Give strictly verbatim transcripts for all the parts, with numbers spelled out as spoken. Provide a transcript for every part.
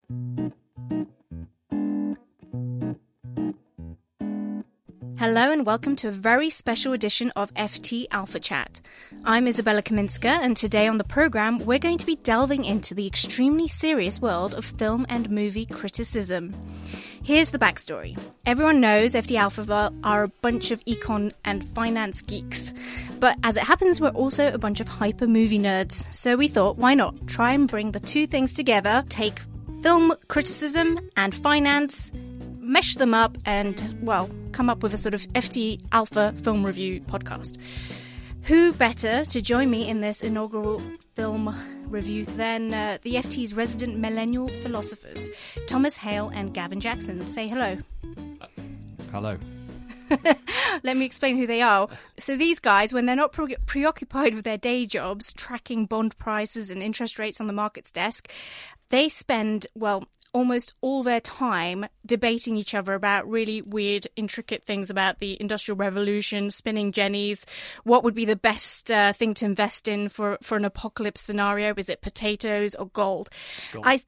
Hello and welcome to a very special edition of F T Alpha Chat. I'm Isabella Kaminska, and today on the programme we're going to be delving into the extremely serious world of film and movie criticism. Here's the backstory. Everyone knows F T Alpha are a bunch of econ and finance geeks, but as it happens we're also a bunch of hyper movie nerds, so we thought why not try and bring the two things together, take film criticism and finance, mesh them up and, well, come up with a sort of F T Alpha film review podcast. Who better to join me in this inaugural film review than uh, the F T's resident millennial philosophers, Thomas Hale and Gavin Jackson. Say hello. Uh, hello. Let me explain who they are. So these guys, when they're not pre- preoccupied with their day jobs, tracking bond prices and interest rates on the markets desk, they spend, well, almost all their time debating each other about really weird, intricate things about the Industrial Revolution, spinning jennies, what would be the best uh, thing to invest in for, for an apocalypse scenario. Is it potatoes or gold? Gold. I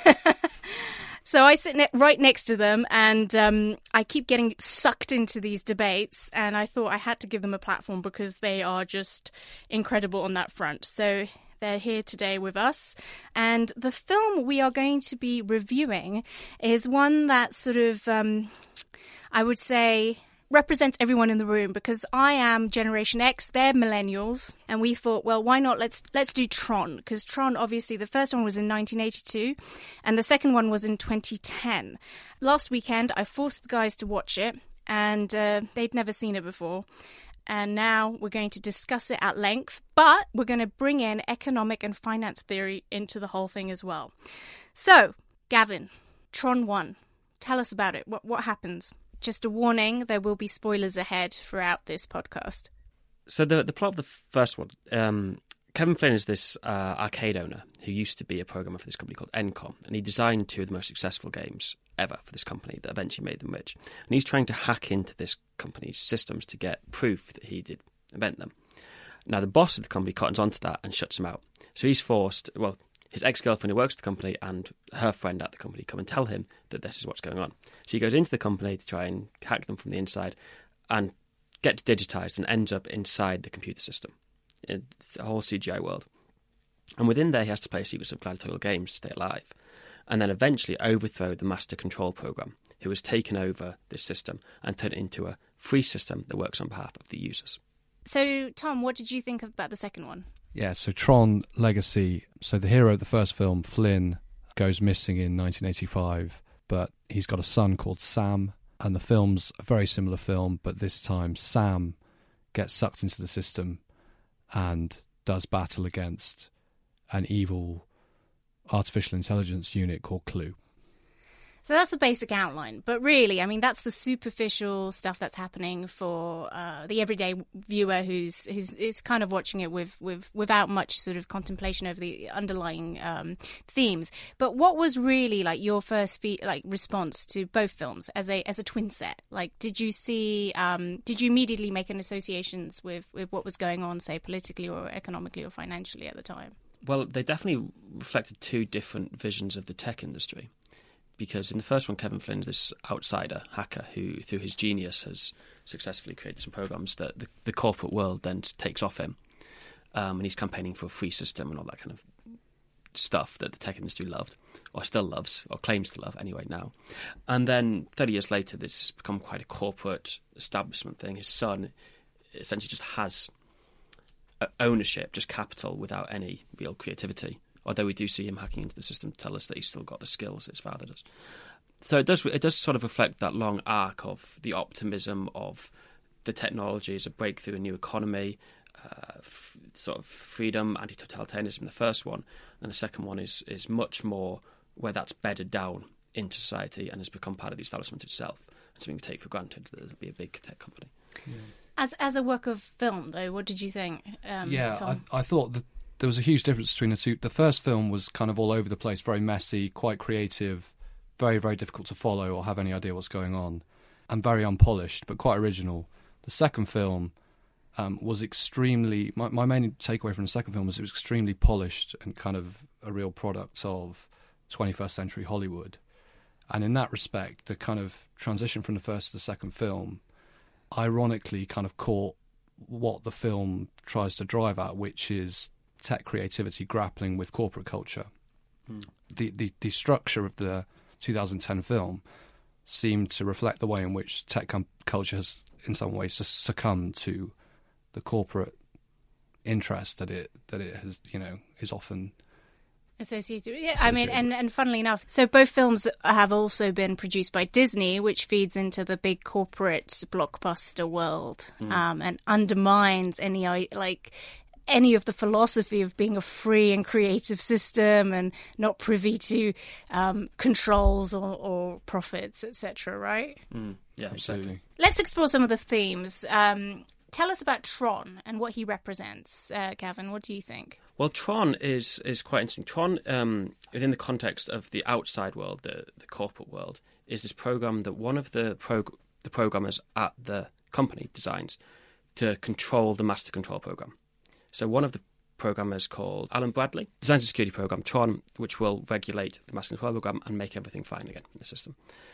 So I sit ne- right next to them, and um, I keep getting sucked into these debates, and I thought I had to give them a platform because they are just incredible on that front. So they're here today with us, and the film we are going to be reviewing is one that sort of, um, I would say, represents everyone in the room, because I am Generation X, they're millennials, and we thought, well, why not? Let's let's do Tron, because Tron, obviously, the first one was in nineteen eighty-two, and the second one was in twenty ten. Last weekend, I forced the guys to watch it, and uh, they'd never seen it before. And now we're going to discuss it at length, but we're going to bring in economic and finance theory into the whole thing as well. So, Gavin, Tron one, tell us about it. What what happens? Just a warning, there will be spoilers ahead throughout this podcast. So the the plot of the first one, um, Kevin Flynn is this uh, arcade owner who used to be a programmer for this company called Encom, and he designed two of the most successful games ever for this company that eventually made them rich. And he's trying to hack into this company's systems to get proof that he did invent them. Now, the boss of the company cottons onto that and shuts him out. So he's forced, well, his ex-girlfriend who works at the company and her friend at the company come and tell him that this is what's going on. So he goes into the company to try and hack them from the inside and gets digitised and ends up inside the computer system. It's a whole C G I world. And within there he has to play a sequence of gladiatorial games to stay alive. And then eventually overthrow the master control program who has taken over this system and turned it into a free system that works on behalf of the users. So, Tom, what did you think about the second one? Yeah, so Tron Legacy. So the hero of the first film, Flynn, goes missing in nineteen eighty-five, but he's got a son called Sam, and the film's a very similar film, but this time Sam gets sucked into the system and does battle against an evil artificial intelligence unit called Clue. So that's the basic outline. But really, I mean, that's the superficial stuff that's happening for uh, the everyday viewer who's who's is kind of watching it with, with without much sort of contemplation over the underlying um, themes. But what was really like your first fe- like response to both films as a as a twin set? Like, did you see? Um, did you immediately make an associations with, with what was going on, say, politically or economically or financially at the time? Well, they definitely reflected two different visions of the tech industry. Because in the first one, Kevin Flynn is this outsider hacker who, through his genius, has successfully created some programs that the, the corporate world then takes off him. Um, and he's campaigning for a free system and all that kind of stuff that the tech industry loved, or still loves, or claims to love anyway now. And then thirty years later, this has become quite a corporate establishment thing. His son essentially just has ownership, just capital, without any real creativity. Although we do see him hacking into the system to tell us that he's still got the skills that his father does. So it does it does sort of reflect that long arc of the optimism of the technology as a breakthrough, a new economy, uh, f- sort of freedom, anti-totalitarianism, the first one. And the second one is is much more where that's bedded down into society and has become part of the establishment itself. And something we take for granted that it'll be a big tech company. Yeah. As as a work of film, though, what did you think, um, Yeah, Tom? I, I thought that there was a huge difference between the two. The first film was kind of all over the place, very messy, quite creative, very, very difficult to follow or have any idea what's going on, and very unpolished, but quite original. The second film um, was extremely... My, my main takeaway from the second film was it was extremely polished and kind of a real product of twenty-first century Hollywood. And in that respect, the kind of transition from the first to the second film ironically kind of caught what the film tries to drive at, which is tech creativity grappling with corporate culture. Mm. The, the the structure of the two thousand ten film seemed to reflect the way in which tech com- culture has, in some ways, succumbed to the corporate interest that it that it has, you know, is often associated. Yeah, I mean, and, and funnily enough, so both films have also been produced by Disney, which feeds into the big corporate blockbuster world, mm. um, and undermines any like any of the philosophy of being a free and creative system and not privy to um, controls or, or profits, et cetera. Right? Mm. Yeah, absolutely. exactly. Let's explore some of the themes. Um, tell us about Tron and what he represents, uh, Gavin. What do you think? Well, Tron is is quite interesting. Tron, um, within the context of the outside world, the, the corporate world, is this program that one of the prog- the programmers at the company designs to control the master control program. So one of the programmers, called Alan Bradley, designs a security program, Tron, which will regulate the master control program and make everything fine again in the system.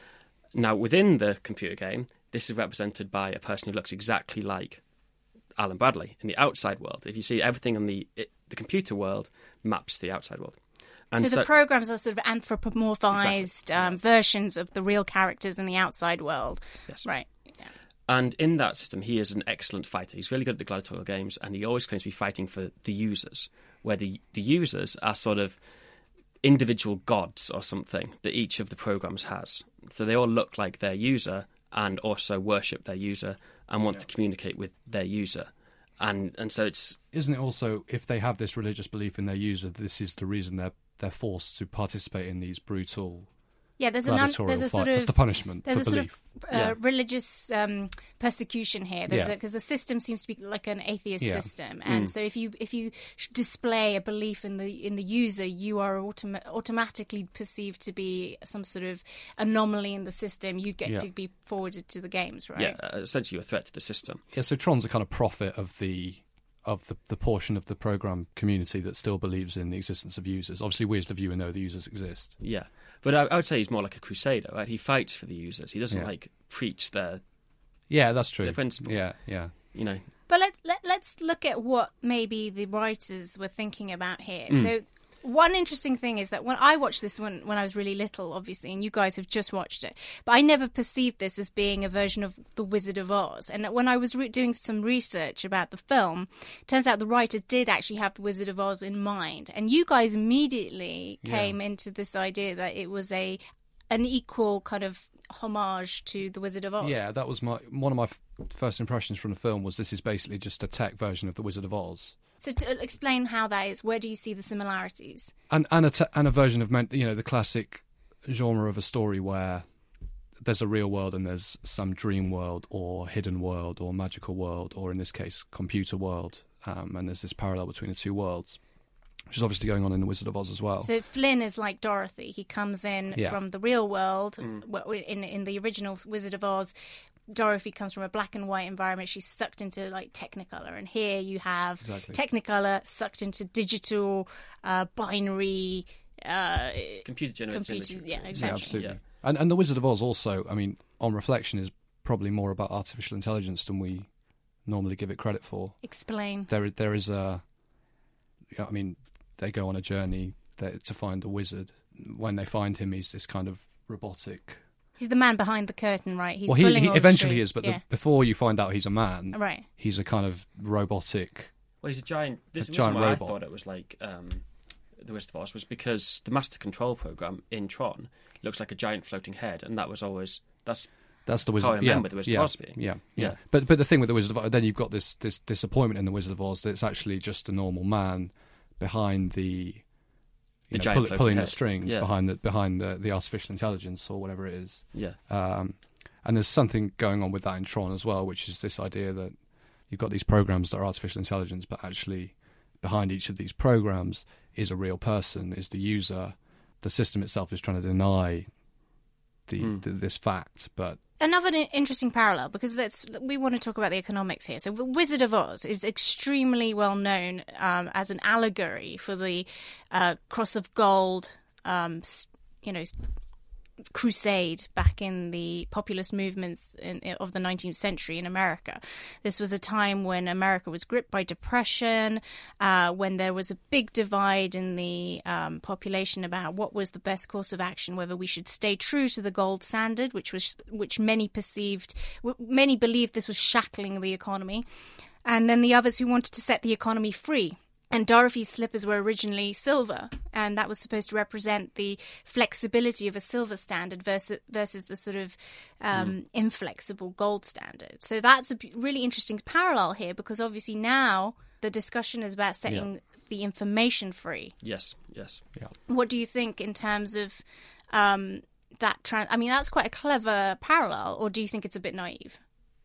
Now, within the computer game, this is represented by a person who looks exactly like Alan Bradley in the outside world. If you see everything in the it, the computer world maps to the outside world. And so, so the programs are sort of anthropomorphized exactly. um, versions of the real characters in the outside world. Yes. Right. Yeah. And in that system, he is an excellent fighter. He's really good at the gladiatorial games, and he always claims to be fighting for the users, where the, the users are sort of individual gods or something that each of the programs has. So they all look like their user and also worship their user and want yeah. to communicate with their user. And and so it's... Isn't it also, if they have this religious belief in their user, this is the reason they're they're forced to participate in these brutal... Yeah, there's, an un- there's a sort of... That's the punishment There's for a belief. sort of uh, yeah. religious um, persecution here. Because yeah. the system seems to be like an atheist yeah. system. And mm. so if you if you display a belief in the in the user, you are autom- automatically perceived to be some sort of anomaly in the system. You get yeah. to be forwarded to the games, right? Yeah, uh, essentially a threat to the system. Yeah, so Tron's a kind of prophet of the... of the, the portion of the program community that still believes in the existence of users. Obviously, we as the viewer know the users exist. Yeah, but I, I would say he's more like a crusader, right? He fights for the users. He doesn't, yeah. like, preach their... Yeah, that's true. Their principle. Yeah, yeah. You know. But let's, let, let's look at what maybe the writers were thinking about here. Mm. So... One interesting thing is that when I watched this when, when I was really little, obviously, and you guys have just watched it, but I never perceived this as being a version of The Wizard of Oz. And when I was re- doing some research about the film, it turns out the writer did actually have The Wizard of Oz in mind. And you guys immediately came yeah. into this idea that it was a an equal kind of homage to The Wizard of Oz. Yeah, that was my one of my f- first impressions from the film was this is basically just a tech version of The Wizard of Oz. So to explain how that is, where do you see the similarities? And and a, te- and a version of, you know, the classic genre of a story where there's a real world and there's some dream world or hidden world or magical world or, in this case, computer world. Um, and there's this parallel between the two worlds, which is obviously going on in The Wizard of Oz as well. So Flynn is like Dorothy. He comes in yeah. from the real world. Mm. In, in the original Wizard of Oz, Dorothy comes from a black and white environment. She's sucked into like Technicolor, and here you have exactly. Technicolor sucked into digital, uh, binary, uh, computer generated computer, imagery. Yeah, exactly. Yeah, absolutely. Yeah. And and The Wizard of Oz also, I mean, on reflection, is probably more about artificial intelligence than we normally give it credit for. Explain. There, there is a. I mean, they go on a journey to find a wizard. When they find him, he's this kind of robotic. He's the man behind the curtain, right? He's well, he, pulling he all eventually the is, but yeah. the, before you find out he's a man, right? He's a kind of robotic. Well, he's a giant. This a is giant why robot. I thought it was like um, The Wizard of Oz was because the master control program in Tron looks like a giant floating head, and that was always that's. That's the Wizard. How I remember yeah, the Wizard yeah, of Oz being. Yeah, yeah, yeah. But but the thing with the Wizard of Oz, then you've got this this disappointment in the Wizard of Oz that it's actually just a normal man behind the. You the know, giant pull, pulling head. the strings yeah. behind the behind the, the artificial intelligence or whatever it is. Yeah. Um, and there's something going on with that in Tron as well, which is this idea that you've got these programs that are artificial intelligence, but actually behind each of these programs is a real person, is the user. The system itself is trying to deny the, mm. the this fact, but. Another interesting parallel, because let's, we want to talk about the economics here. So Wizard of Oz is extremely well known um, as an allegory for the uh, cross of gold um, you know, crusade back in the populist movements in, of the nineteenth century in America. This was a time when America was gripped by depression, uh, when there was a big divide in the um, population about what was the best course of action, whether we should stay true to the gold standard, which was which many perceived, many believed this was shackling the economy, and then the others who wanted to set the economy free. And Dorothy's slippers were originally silver, and that was supposed to represent the flexibility of a silver standard versus versus the sort of um, mm. inflexible gold standard. So that's a really interesting parallel here, because obviously now the discussion is about setting yeah. the information free. Yes, yes. Yeah. What do you think in terms of um, that? Trans- I mean, that's quite a clever parallel, or do you think it's a bit naive?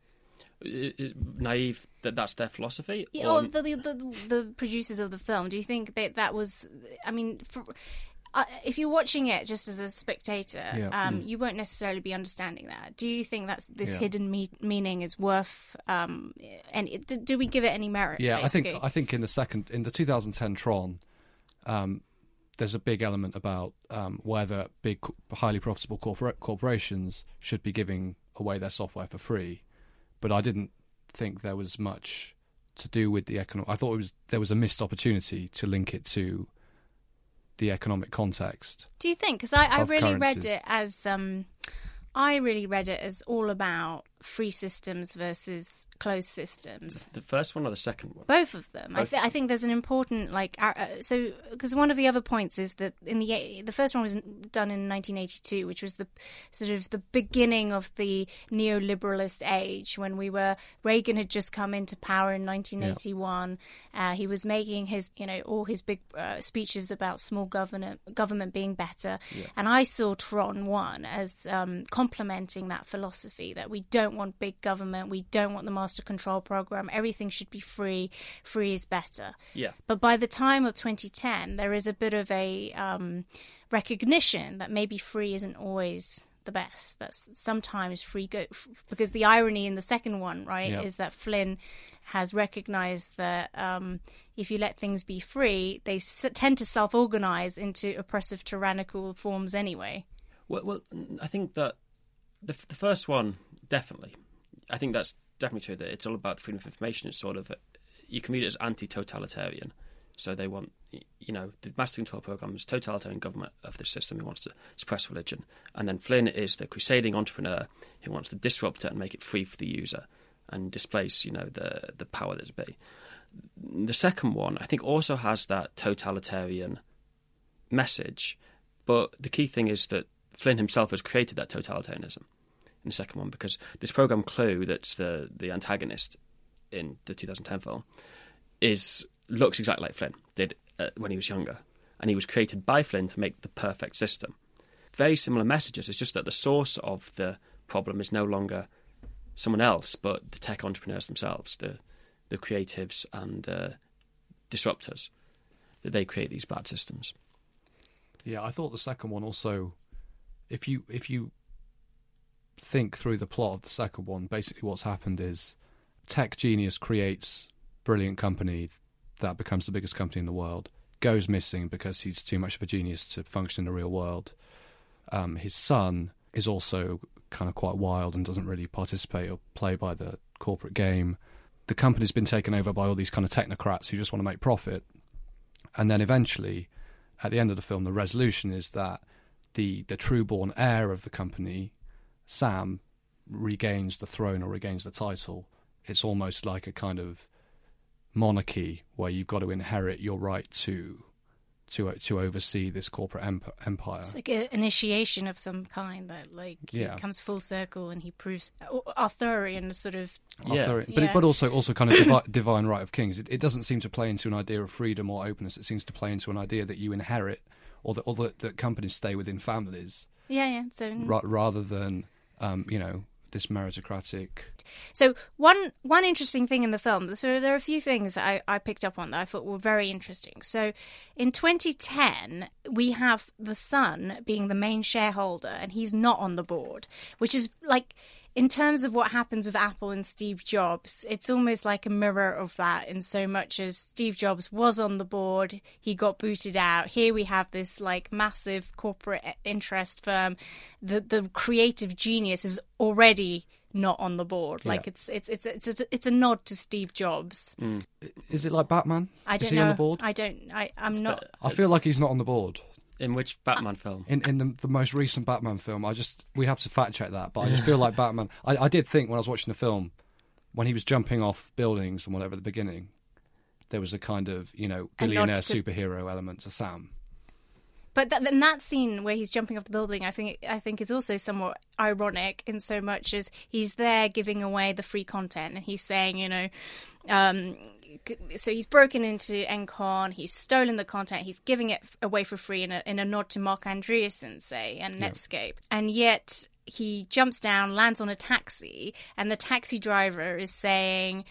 Is naive that that's their philosophy? Yeah, or the, the, the, the producers of the film, do you think that that was, I mean, for, uh, if you're watching it just as a spectator, yeah. um, mm. you won't necessarily be understanding that. Do you think that this yeah. hidden me- meaning is worth, um, and do, do we give it any merit? Yeah, basically? I think I think in the second, in the two thousand ten Tron, um, there's a big element about um, whether big, highly profitable corpora- corporations should be giving away their software for free. But I didn't think there was much to do with the economic. I thought it was there was a missed opportunity to link it to the economic context. Do you think? Because I, I really currencies. read it as um, I really read it as all about free systems versus closed systems. The first one or the second one? Both of them. Both. I, th- I think there's an important like uh, so because one of the other points is that in the the first one was done in nineteen eighty-two, which was the sort of the beginning of the neoliberalist age, when we were Reagan had just come into power in nineteen eighty-one. Yeah. Uh, he was making his you know all his big uh, speeches about small government government being better, yeah. and I saw Tron one as um, complementing that philosophy that we don't want big government, we don't want the master control program, everything should be free, free is better. Yeah. But by the time of twenty ten, there is a bit of a um, recognition that maybe free isn't always the best. That's sometimes free go f- because the irony in the second one, right, yeah. is that Flynn has recognized that um, if you let things be free, they s- tend to self-organize into oppressive, tyrannical forms anyway. Well, well I think that the the first one, definitely. I think that's definitely true, that it's all about freedom of information. It's sort of, you can read it as anti-totalitarian. So they want, you know, the master control program is totalitarian government of the system who wants to suppress religion. And then Flynn is the crusading entrepreneur who wants to disrupt it and make it free for the user and displace, you know, the, the power that be. The second one, I think, also has that totalitarian message. But the key thing is that Flynn himself has created that totalitarianism in the second one, because this program Clue, that's the, the antagonist in the two thousand ten film, is looks exactly like Flynn did uh, when he was younger, and he was created by Flynn to make the perfect system. Very similar messages. It's just that the source of the problem is no longer someone else, but the tech entrepreneurs themselves, the the creatives and the disruptors, that they create these bad systems. Yeah, I thought the second one also, if you if you think through the plot of the second one, basically what's happened is tech genius creates brilliant company that becomes the biggest company in the world, goes missing because he's too much of a genius to function in the real world. Um, his son is also kind of quite wild and doesn't really participate or play by the corporate game. The company's been taken over by all these kind of technocrats who just want to make profit. And then eventually, at the end of the film, the resolution is that the, the true-born heir of the company, Sam, regains the throne or regains the title. It's almost like a kind of monarchy where you've got to inherit your right to to to oversee this corporate emp- empire. It's like an initiation of some kind that, like, yeah. he comes full circle and he proves Arthurian sort of. Yeah, Arthurian. but yeah. it, but also also kind of divi- divine right of kings. It, it doesn't seem to play into an idea of freedom or openness. It seems to play into an idea that you inherit, or that or that, that companies stay within families. Yeah, yeah. So ra- rather than um, you know. this meritocratic. So one one interesting thing in the film, so there are a few things that I, I picked up on that I thought were very interesting. So in twenty ten, we have the son being the main shareholder and he's not on the board, which is like, in terms of what happens with Apple and Steve Jobs, it's almost like a mirror of that, in so much as Steve Jobs was on the board, he got booted out. Here we have this like massive corporate interest firm. The the creative genius is already not on the board. Yeah. Like it's it's it's it's a, it's a nod to Steve Jobs. Mm. Is it like Batman? I Is don't he know. on the board? I don't. I I'm not. I feel like he's not on the board. In which Batman film? In in the, the most recent Batman film, I just we have to fact check that, but I just feel like Batman. I, I did think when I was watching the film, when he was jumping off buildings and whatever at the beginning, there was a kind of you know A nod billionaire to- superhero element to Sam. But that, in that scene where he's jumping off the building, I think I think is also somewhat ironic in so much as he's there giving away the free content, and he's saying, you know, um, so he's broken into Encon, he's stolen the content, he's giving it away for free in a, in a nod to Mark Andreessen, say, and Yeah. Netscape, and yet he jumps down, lands on a taxi, and the taxi driver is saying,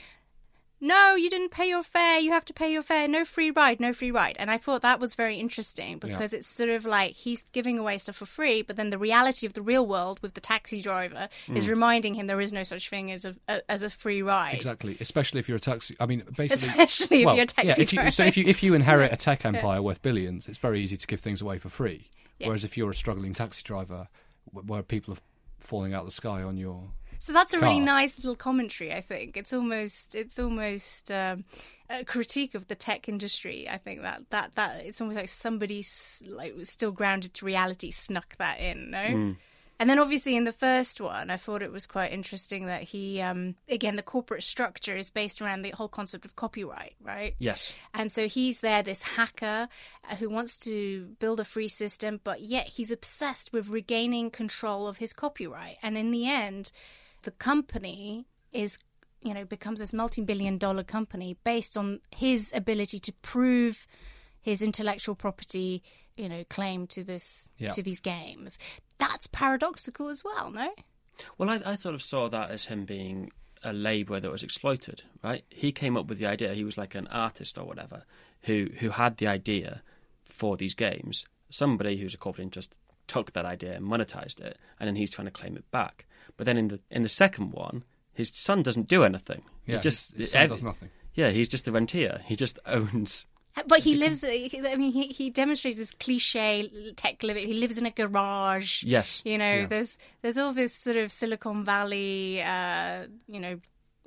no, you didn't pay your fare, you have to pay your fare, no free ride, no free ride. And I thought that was very interesting because it's sort of like he's giving away stuff for free, but then the reality of the real world with the taxi driver is reminding him there is no such thing as a, a as a free ride. Exactly, especially if you're a taxi. I mean, basically, Especially if well, you're a taxi yeah, if you, driver. so if you if you inherit a tech empire worth billions, it's very easy to give things away for free. Yes. Whereas if you're a struggling taxi driver, wh- where people are falling out of the sky on your So that's a really car. nice little commentary, I think. It's almost it's almost um, a critique of the tech industry. I think that that, that it's almost like somebody s- like was still grounded to reality snuck that in, no? Mm. And then obviously in the first one, I thought it was quite interesting that he, um, again, the corporate structure is based around the whole concept of copyright, right? Yes. And so he's there, this hacker uh, who wants to build a free system, but yet he's obsessed with regaining control of his copyright. And in the end, the company is, you know, becomes this multi-billion dollar company based on his ability to prove his intellectual property, you know, claim to this Yeah. to these games. That's paradoxical as well, no? Well, I, I sort of saw that as him being a labourer that was exploited, right? He came up with the idea. He was like an artist or whatever who, who had the idea for these games. Somebody who's a corporate interest took that idea and monetized it, and then he's trying to claim it back. But then in the in the second one, his son doesn't do anything. yeah, he just his, his son ev- does nothing. Yeah, he's just a rentier. He just owns. But he lives, I mean, he, he demonstrates this cliche tech living. He lives in a garage. Yes. You know, Yeah. there's there's all this sort of Silicon Valley, uh, you know,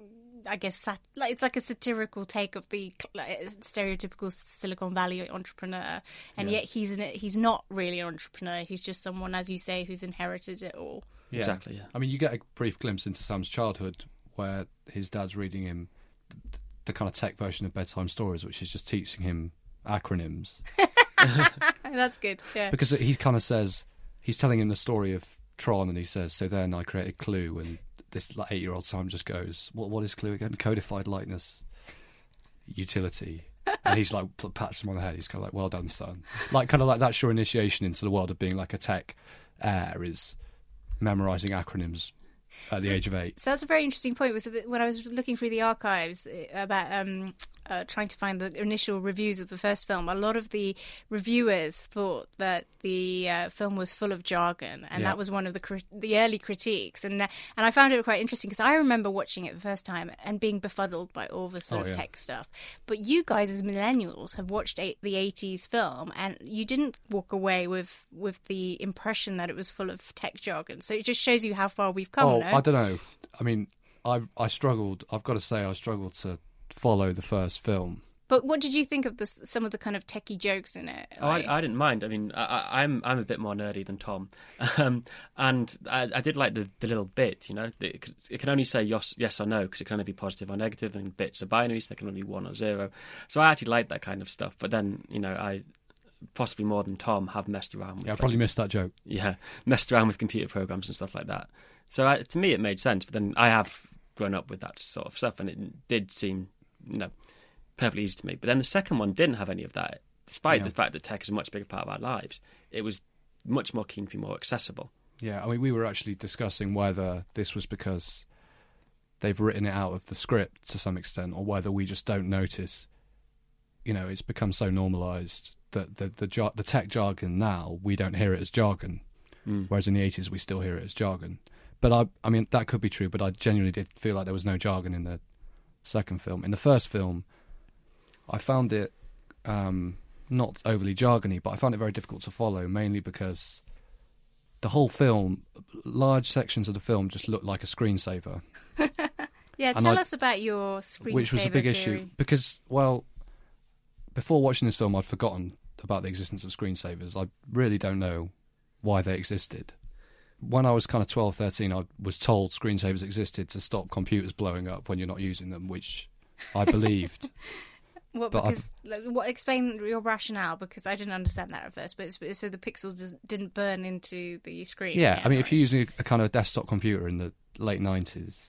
I guess sat- like it's like a satirical take of the like, stereotypical Silicon Valley entrepreneur, and Yeah. yet he's an, he's not really an entrepreneur. He's just someone, as you say, who's inherited it all. Yeah. Exactly, yeah. I mean, you get a brief glimpse into Sam's childhood where his dad's reading him the, the kind of tech version of bedtime stories, which is just teaching him acronyms. That's good. Yeah. Because he kind of says, he's telling him the story of Tron, and he says, so then I created Clue, and this like eight-year-old Sam just goes, what what is Clue again? Codified lightness utility. And he's like, pats him on the head. He's kind of like, well done, son. Like, kind of like that's your initiation into the world of being like a tech heir, is memorising acronyms at the age of eight. So that's a very interesting point. Was that when I was looking through the archives uh, about um, uh, trying to find the initial reviews of the first film, a lot of the reviewers thought that the uh, film was full of jargon, and Yeah. that was one of the cri- the early critiques. And uh, and I found it quite interesting because I remember watching it the first time and being befuddled by all the sort Oh, of yeah. tech stuff. But you guys, as millennials, have watched eight, the eighties film, and you didn't walk away with with the impression that it was full of tech jargon. So it just shows you how far we've come. Oh, no? I don't know. I mean, I I struggled. I've got to say, I struggled to follow the first film. But what did you think of the, some of the kind of techie jokes in it? Oh, Like- I, I didn't mind. I mean, I, I- I'm I'm a bit more nerdy than Tom, um, and I, I did like the, the little bit. You know, it, c- it can only say yes, yes or no because it can only be positive or negative, and bits are binaries. They can only be one or zero. So I actually like that kind of stuff. But then, you know, I possibly more than Tom have messed around with. Yeah, I probably like, missed that joke. yeah, messed around with computer programs and stuff like that. So I, to me, it made sense. But then I have grown up with that sort of stuff, and it did seem, you know, perfectly easy to me. But then the second one didn't have any of that, despite Yeah. the fact that tech is a much bigger part of our lives. It was much more keen to be more accessible. Yeah, I mean, we were actually discussing whether this was because they've written it out of the script to some extent, or whether we just don't notice. You know, it's become so normalised that the the, jar- the tech jargon now, we don't hear it as jargon, Mm. whereas in the eighties we still hear it as jargon. but I, I mean, that could be true, but I genuinely did feel like there was no jargon in the second film. In the first film, I found it um, not overly jargony, but I found it very difficult to follow, mainly because the whole film, large sections of the film just looked like a screensaver. Yeah, And tell I- us about your screensaver Which was a big theory. issue, because, well, before watching this film, I'd forgotten about the existence of screensavers. I really don't know why they existed. When I was kind of twelve, thirteen, I was told screensavers existed to stop computers blowing up when you're not using them, which I believed. What, But because, like, what, explain your rationale, because I didn't understand that at first, but it's, so the pixels just didn't burn into the screen. Yeah, I mean, if right? you're using a, a kind of desktop computer in the late nineties,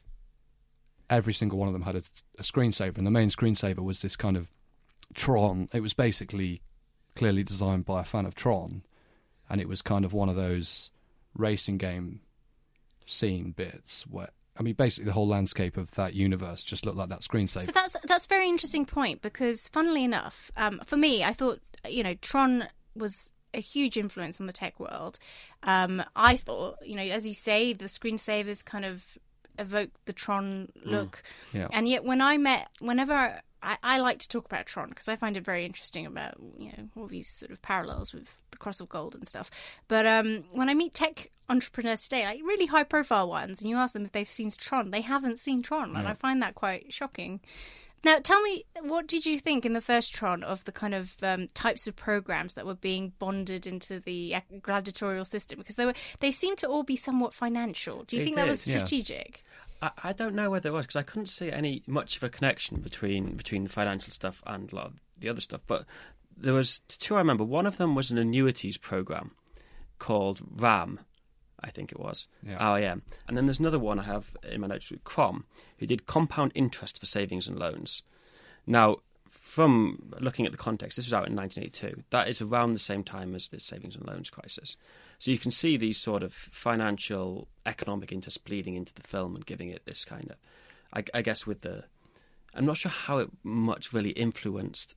every single one of them had a, a screensaver, and the main screensaver was this kind of Tron. It was basically clearly designed by a fan of Tron, and it was kind of one of those racing game scene bits where, I mean, basically the whole landscape of that universe just looked like that screensaver. So that's that's a very interesting point, because funnily enough, um, for me, I thought, you know, Tron was a huge influence on the tech world. Um, I thought, you know, as you say, the screensavers kind of evoke the Tron look. Mm, yeah. And yet when I met, whenever I, I like to talk about Tron, because I find it very interesting about, you know, all these sort of parallels with the Cross of Gold and stuff. But um, when I meet tech entrepreneurs today, like really high profile ones, and you ask them if they've seen Tron, they haven't seen Tron. And Yeah. I find that quite shocking. Now, tell me, what did you think in the first Tron of the kind of um, types of programs that were being bonded into the gladiatorial system? Because they were, they seemed to all be somewhat financial. Do you It think that did, was yeah. strategic? I, I don't know whether it was, because I couldn't see any much of a connection between between the financial stuff and a lot of the other stuff. But there was two I remember. One of them was an annuities program called RAM, I think it was, Yeah. R I M. And then there's another one I have in my notes with Crom, who did compound interest for savings and loans. Now, from looking at the context, this was out in nineteen eighty-two. That is around the same time as the savings and loans crisis. So you can see these sort of financial, economic interests bleeding into the film and giving it this kind of, I, I guess, with the, I'm not sure how it much really influenced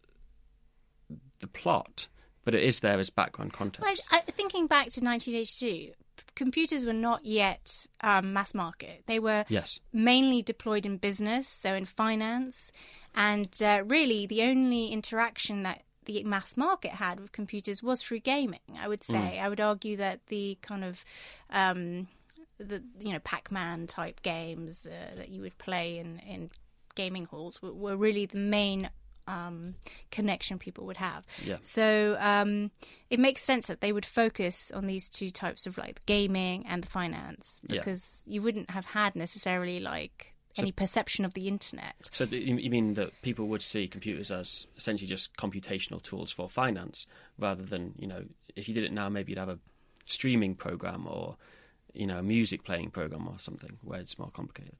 the plot, but it is there as background context. Well, I, thinking back to nineteen eighty-two, computers were not yet um, mass market. They were Yes. mainly deployed in business, so in finance, and uh, really the only interaction that the mass market had with computers was through gaming, I would say. I would argue that the kind of um, the you know Pac-Man type games uh, that you would play in, in gaming halls were, were really the main um, connection people would have. Yeah. So um, it makes sense that they would focus on these two types of like the gaming and the finance, Yeah. because you wouldn't have had necessarily like any perception of the internet. So do you you mean that people would see computers as essentially just computational tools for finance, rather than, you know, if you did it now, maybe you'd have a streaming program or, you know, a music playing program or something where it's more complicated.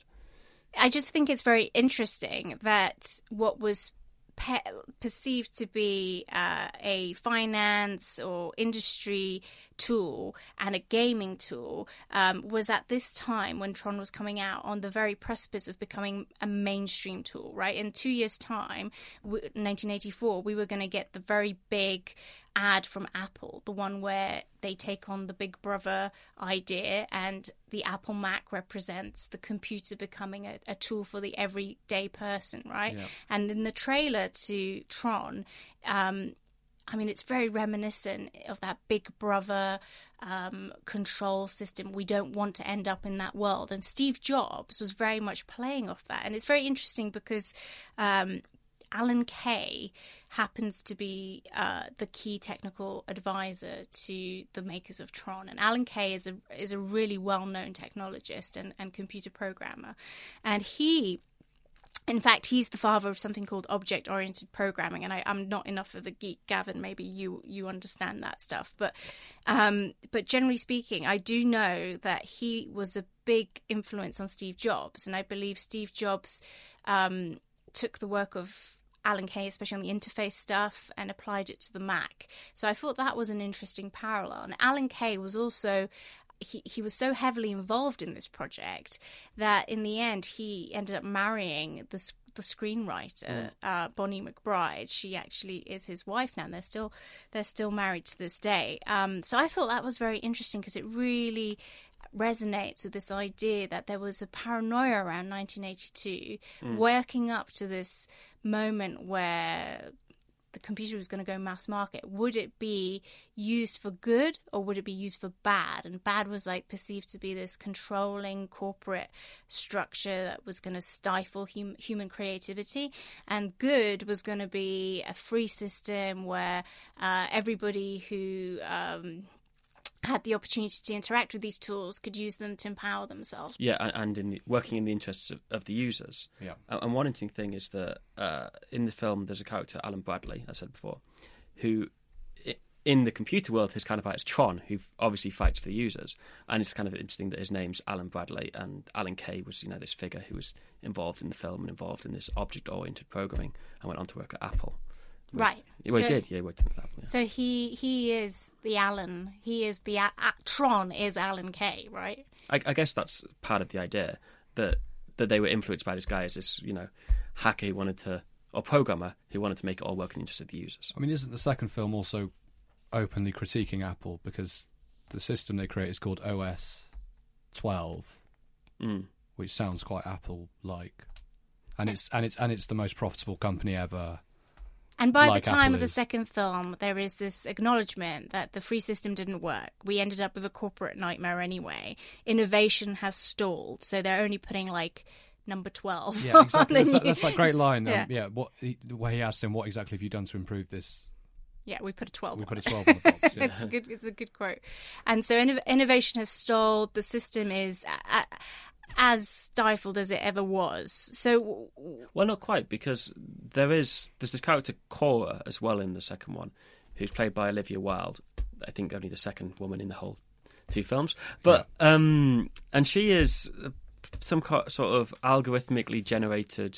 I just think it's very interesting that what was pe- perceived to be uh, a finance or industry tool and a gaming tool um, was at this time when Tron was coming out on the very precipice of becoming a mainstream tool, right? In two years' time, w- nineteen eighty-four, we were going to get the very big ad from Apple, the one where they take on the Big Brother idea and the Apple Mac represents the computer becoming a, a tool for the everyday person, right? Yeah. And in the trailer to Tron, um, I mean, it's very reminiscent of that Big Brother um, control system. We don't want to end up in that world. And Steve Jobs was very much playing off that. And it's very interesting because um, Alan Kay happens to be uh, the key technical advisor to the makers of Tron. And Alan Kay is a, is a really well-known technologist and, and computer programmer. And he... In fact, he's the father of something called object-oriented programming, and I, I'm not enough of a geek, Gavin. Maybe you you understand that stuff, but um, but generally speaking, I do know that he was a big influence on Steve Jobs, and I believe Steve Jobs um, took the work of Alan Kay, especially on the interface stuff, and applied it to the Mac. So I thought that was an interesting parallel. And Alan Kay was also He, he was so heavily involved in this project that in the end he ended up marrying the the screenwriter, uh, Bonnie McBride. She actually is his wife now, and they're still they're still married to this day. Um, so I thought that was very interesting because it really resonates with this idea that there was a paranoia around nineteen eighty-two, Mm. working up to this moment where the computer was going to go mass market. Would it be used for good or would it be used for bad? And bad was like perceived to be this controlling corporate structure that was going to stifle hum- human creativity, and good was going to be a free system where uh, everybody who um, had the opportunity to interact with these tools could use them to empower themselves. Yeah, and, and in the, working in the interests of, of the users. Yeah. And, and one interesting thing is that uh, in the film, there's a character, Alan Bradley, I said before, who i- in the computer world, his counterpart is Tron, who obviously fights for the users. And it's kind of interesting that his name's Alan Bradley, and Alan Kay was, you know, this figure who was involved in the film and involved in this object-oriented programming and went on to work at Apple. Right. Well, So- he did. Yeah, he worked at Apple. Yeah. So he he is the Alan. He is the a- a- Tron is Alan Kay, right? I, I guess that's part of the idea that that they were influenced by this guy as this, you know, hacker who wanted to, or programmer who wanted to make it all work in the interest of the users. I mean, isn't the second film also openly critiquing Apple because the system they create is called O S twelve, Mm. which sounds quite Apple-like, and it's and it's and it's the most profitable company ever. And by Like the time Apple of the is. second film, there is this acknowledgement that the free system didn't work. We ended up with a corporate nightmare anyway. Innovation has stalled, so they're only putting like number twelve. Yeah, exactly. on That's, the that, that's that great line. Um, Yeah. yeah. What he, where he asked him, "What exactly have you done to improve this?" Yeah, we put a twelve. We on put a it. twelve on the box. Yeah. it's a good. It's a good quote. And so inno- innovation has stalled. The system is a- a- as stifled as it ever was. So Well, not quite, because there is there's this character Cora as well in the second one, who's played by Olivia Wilde. I think only the second woman in the whole two films, but um, and she is some co- sort of algorithmically generated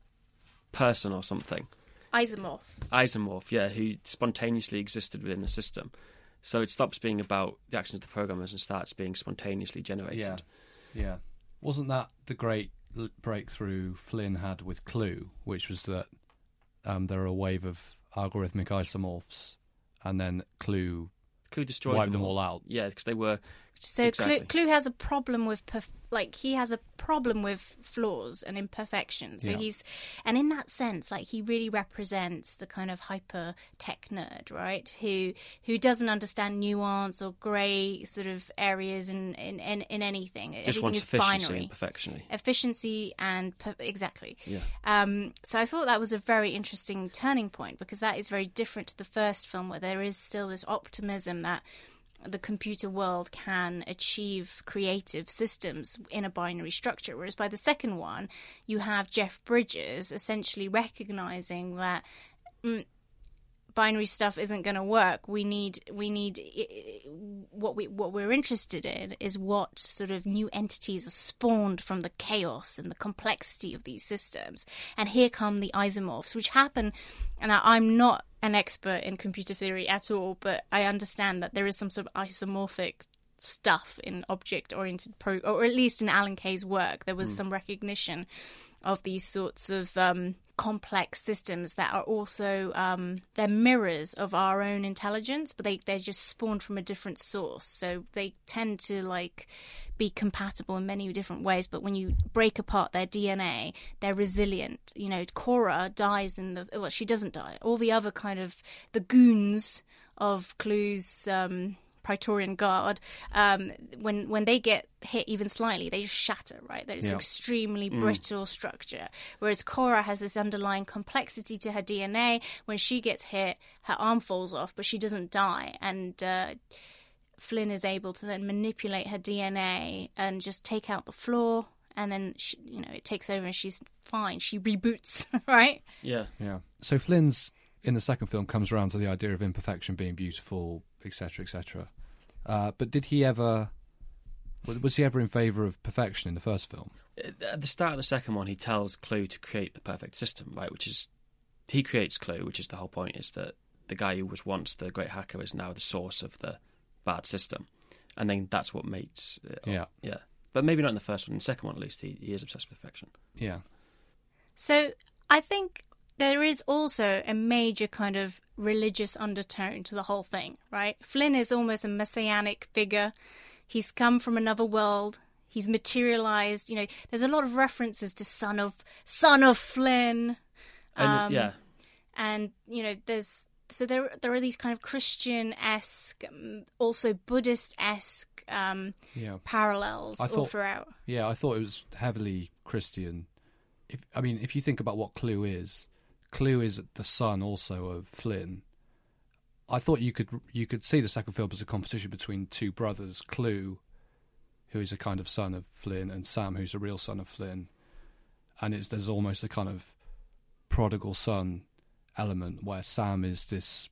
person or something. isomorph. Isomorph, yeah, who spontaneously existed within the system. So it stops being about the actions of the programmers and starts being spontaneously generated. Yeah, yeah. Wasn't that the great l- breakthrough Flynn had with Clue, which was that um, there are a wave of algorithmic isomorphs, and then Clue Clue destroyed wiped them all out. Yeah, because they were. So Exactly. Clue, Clue has a problem with perf- like he has a problem with flaws and imperfections. So Yeah. he's and in that sense, like he really represents the kind of hyper tech nerd, right? Who who doesn't understand nuance or grey sort of areas in in, in, in anything. Just Everything wants is efficiency binary. and perfection. Efficiency and per- exactly. Yeah. Um, so I thought that was a very interesting turning point because that is very different to the first film, where there is still this optimism that the computer world can achieve creative systems in a binary structure. Whereas by the second one, you have Jeff Bridges essentially recognizing that mm, binary stuff isn't going to work. We need, we need what we what we're interested in is what sort of new entities are spawned from the chaos and the complexity of these systems. And here come the isomorphs, which happen. And I'm not an expert in computer theory at all, but I understand that there is some sort of isomorphic stuff in object-oriented pro, or at least in Alan Kay's work, there was mm. some recognition of these sorts of um, complex systems that are also um, they're mirrors of our own intelligence, but they they're just spawned from a different source. So they tend to like be compatible in many different ways. But when you break apart their D N A, they're resilient. You know, Cora dies in the well, she doesn't die. All the other kind of the goons of Clue's Um, Praetorian Guard, um, when when they get hit even slightly, they just shatter, right? There's yeah. extremely Mm. brittle structure. Whereas Cora has this underlying complexity to her D N A. When she gets hit, her arm falls off, but she doesn't die. And uh, Flynn is able to then manipulate her D N A and just take out the flaw, and then she, you know, it takes over and she's fine. She reboots, right? Yeah. Yeah. So Flynn's in the second film comes around to the idea of imperfection being beautiful, et cetera, et cetera. Uh, but did he ever? Was he ever in favour of perfection in the first film? At the start of the second one, he tells Clue to create the perfect system, right? Which is he creates Clue, which is the whole point. Is that the guy who was once the great hacker is now the source of the bad system, and then that's what makes it, Yeah. yeah. But maybe not in the first one. In the second one, at least, he, he is obsessed with perfection. Yeah. So I think there is also a major kind of religious undertone to the whole thing, right? Flynn is almost a messianic figure. He's come from another world. He's materialized. You know, there's a lot of references to son of son of Flynn. And, Um, yeah. And, you know, there's so there there are these kind of Christian-esque, um, also Buddhist-esque um, Yeah. parallels I all thought- throughout. Yeah, I thought it was heavily Christian. If I mean, if you think about what Clue is, Clue is the son also of Flynn. I thought you could you could see the second film as a competition between two brothers, Clue, who is a kind of son of Flynn, and Sam, who's a real son of Flynn. And it's there's almost a kind of prodigal son element where Sam is this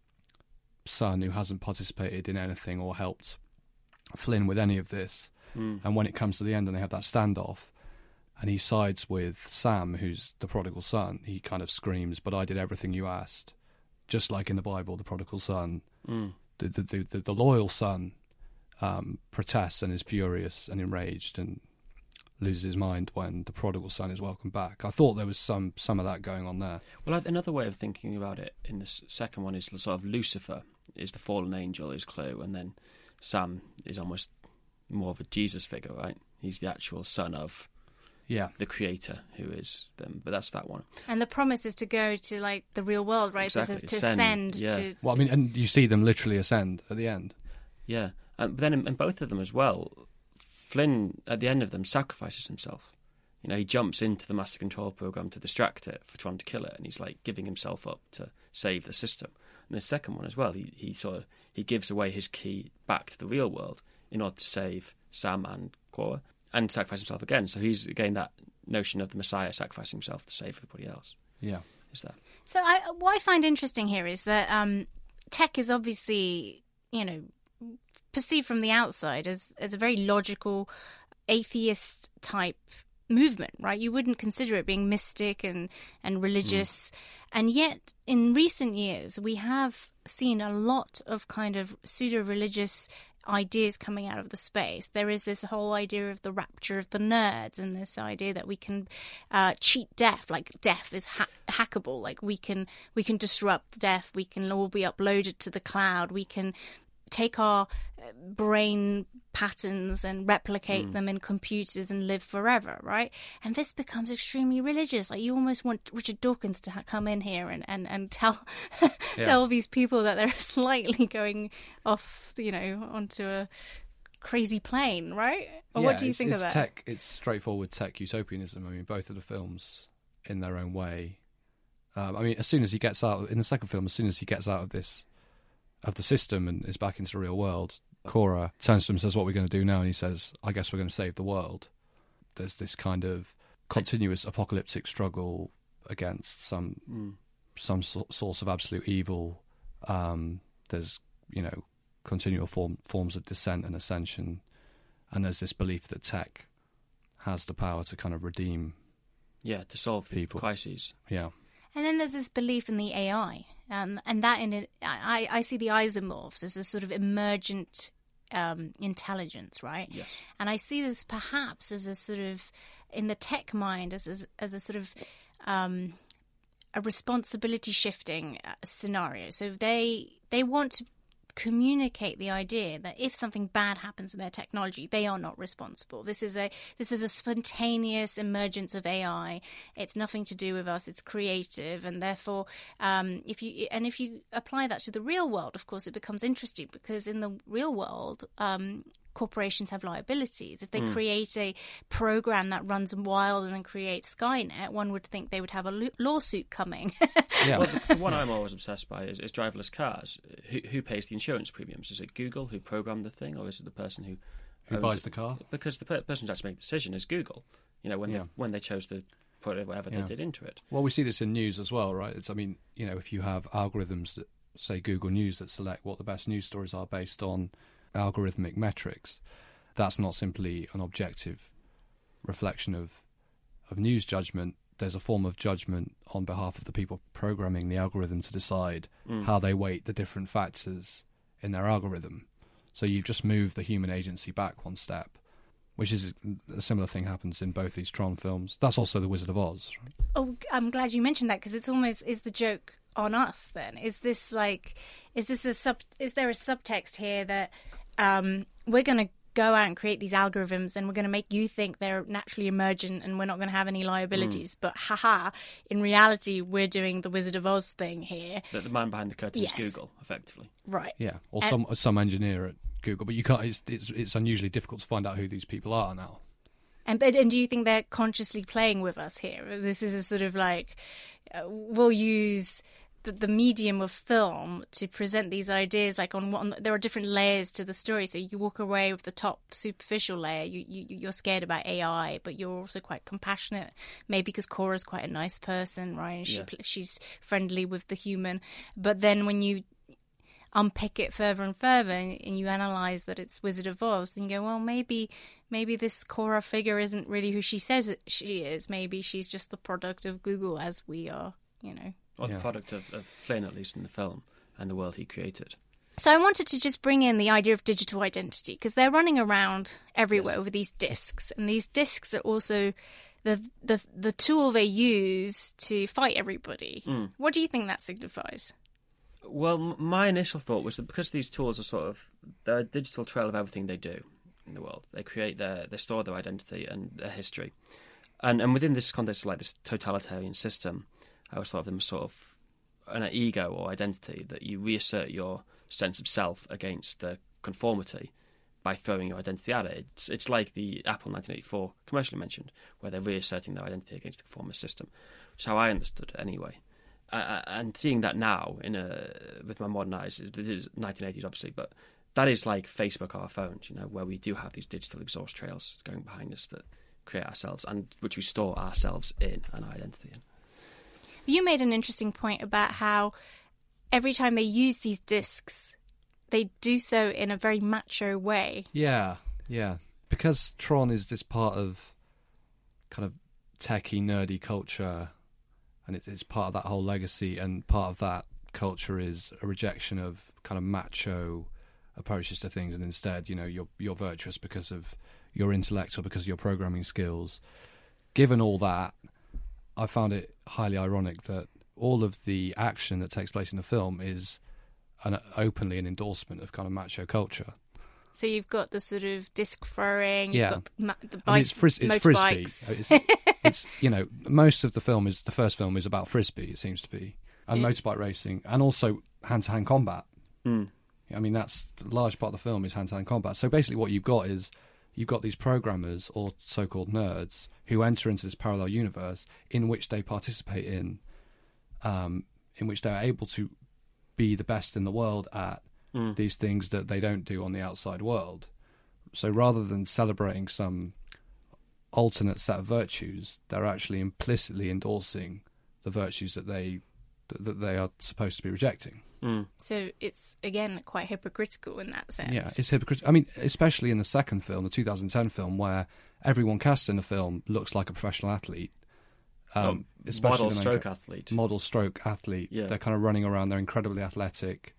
son who hasn't participated in anything or helped Flynn with any of this. Mm. And when it comes to the end and they have that standoff and he sides with Sam, who's the prodigal son, he kind of screams, "But I did everything you asked." Just like in the Bible, the prodigal son, Mm. the, the, the, the, the loyal son um, protests and is furious and enraged and loses his mind when the prodigal son is welcomed back. I thought there was some some of that going on there. Well, another way of thinking about it in the second one is sort of Lucifer is the fallen angel, is Clue, and then Sam is almost more of a Jesus figure, right? He's the actual son of Yeah. the creator, who is them. But that's that one. And the promise is to go to like the real world, right? So Exactly. it says to Ascend, ascend. yeah. To, Well, I mean, and you see them literally ascend at the end. Yeah, um, but then in, in both of them as well, Flynn at the end of them sacrifices himself. You know, he jumps into the master control program to distract it for trying to kill it, and he's like giving himself up to save the system. And the second one as well, he he sort of he gives away his key back to the real world in order to save Sam and Quora and sacrifice himself again. So he's again that notion of the Messiah sacrificing himself to save everybody else. Yeah. Is that? So I, what I find interesting here is that um, tech is obviously, you know, perceived from the outside as, as a very logical, atheist type movement, right? You wouldn't consider it being mystic and, and religious. Mm. And yet, in recent years, we have seen a lot of kind of pseudo-religious ideas coming out of the space. There is this whole idea of the rapture of the nerds, and this idea that we can uh, cheat death, like death is ha- hackable, like we can we can disrupt death, we can all be uploaded to the cloud, we can take our brain patterns and replicate mm. them in computers and live forever, right? And this becomes extremely religious. Like you almost want Richard Dawkins to ha- come in here and, and, and tell yeah. tell these people that they're slightly going off, you know, onto a crazy plane, right? Or yeah, what do you think it's of that? Tech, it's straightforward tech utopianism. I mean, both of the films, in their own way. Um, I mean, as soon as he gets out, in the second film, as soon as he gets out of this of the system and is back into the real world, Quora turns to him and says, "What are we going to do now?" And he says, "I guess we're going to save the world." There's this kind of continuous apocalyptic struggle against some mm. some so- source of absolute evil. Um, there's, you know, continual form, forms of descent and ascension. And there's this belief that tech has the power to kind of redeem Yeah, to solve people. crises. Yeah. And then there's this belief in the A I, um, and that in it, I, I see the isomorphs as a sort of emergent um, intelligence, right? Yes. And I see this perhaps as a sort of, in the tech mind, as as, as a sort of um, a responsibility shifting scenario. So they they want to communicate the idea that if something bad happens with their technology, they are not responsible. This is a this is a spontaneous emergence of A I. It's nothing to do with us. It's creative, and therefore, um, if you and if you apply that to the real world, of course, it becomes interesting because in the real world, um, corporations have liabilities. If they mm. create a program that runs wild and then creates Skynet, one would think they would have a lo- lawsuit coming. Yeah. Well, the, the one I'm always obsessed by is, is driverless cars. Who, who pays the insurance premiums? Is it Google who programmed the thing, or is it the person who who buys it? the car? Because the per- person who has to make the decision is Google. You know, when yeah. they, when they chose to put whatever yeah. they did into it. Well, we see this in news as well, right? It's, I mean, you know, if you have algorithms that say Google News that select what the best news stories are based on algorithmic metrics, that's not simply an objective reflection of of news judgment. There's a form of judgment on behalf of the people programming the algorithm to decide mm. how they weight the different factors in their algorithm. So you've just moved the human agency back one step, which is a similar thing happens in both these Tron films. That's also The Wizard of Oz. Right? Oh, I'm glad you mentioned that, because it's almost, is the joke on us then? Is this like, is this a sub, is there a subtext here that um, we're going to go out and create these algorithms and we're going to make you think they're naturally emergent and we're not going to have any liabilities. Mm. But haha, in reality, we're doing the Wizard of Oz thing here. The, the man behind the curtain yes. is Google, effectively. Right. Yeah, or and, some some engineer at Google. But you can't. It's, it's it's unusually difficult to find out who these people are now. And and do you think they're consciously playing with us here? This is a sort of like, uh, we'll use the, the medium of film to present these ideas. Like on one, there are different layers to the story. So you walk away with the top superficial layer. You, you you're scared about A I, but you're also quite compassionate. Maybe because Cora's quite a nice person, right? And she yeah. she's friendly with the human. But then when you unpick it further and further, and, and you analyze that it's Wizard of Oz, and you go, well, maybe. Maybe this Cora figure isn't really who she says she is. Maybe she's just the product of Google, as we are, you know. Or the yeah. product of, of Flynn, at least in the film, and the world he created. So I wanted to just bring in the idea of digital identity, because they're running around everywhere yes. with these discs. And these discs are also the, the, the tool they use to fight everybody. Mm. What do you think that signifies? Well, my initial thought was that because these tools are sort of they're a digital trail of everything they do in the world. They create their, they store their identity and their history, and and within this context of like this totalitarian system, I always thought of them as sort of an ego or identity that you reassert your sense of self against the conformity by throwing your identity at it. It's it's like the Apple nineteen eighty-four commercial you mentioned, where they're reasserting their identity against the conformist system. That's how I understood it anyway. Uh, and seeing that now in a with my modern eyes, it is nineteen eighties obviously, but that is like Facebook or our phones, you know, where we do have these digital exhaust trails going behind us that create ourselves and which we store ourselves in and our identity in. You made an interesting point about how every time they use these discs, they do so in a very macho way. Yeah, yeah. Because Tron is this part of kind of techie, nerdy culture, and it, it's part of that whole legacy, and part of that culture is a rejection of kind of macho approaches to things, and instead, you know, you're you're virtuous because of your intellect or because of your programming skills. Given all that, I found it highly ironic that all of the action that takes place in the film is an openly an endorsement of kind of macho culture. So you've got the sort of disc throwing, yeah. you've got the, ma- the bikes, I mean, it's, fris- it's frisbee. It's, it's you know, most of the film is the first film is about frisbee. It seems to be, and yeah. motorbike racing, and also hand-to-hand combat. Mm. I mean, that's a large part of the film is hand-to-hand combat. So basically what you've got is you've got these programmers or so-called nerds who enter into this parallel universe in which they participate in, um, in which they're able to be the best in the world at mm. these things that they don't do on the outside world. So rather than celebrating some alternate set of virtues, they're actually implicitly endorsing the virtues that they that they are supposed to be rejecting. Mm. So it's, again, quite hypocritical in that sense. Yeah, it's hypocritical. I mean, especially in the second film, the two thousand ten film, where everyone cast in the film looks like a professional athlete. Um, oh, especially model stroke ca- athlete. Model stroke athlete. Yeah. They're kind of running around. They're incredibly athletic.